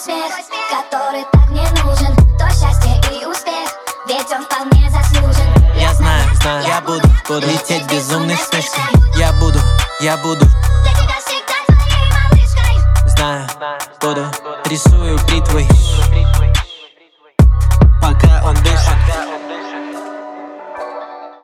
смех, который так мне нужен. То счастье и успех, ведь он вполне заслужен. Я знаю, я буду лететь в безумных вспышках. Я буду для тебя всегда твоей малышкой. знаю, рисую бритвой, пока он дышит.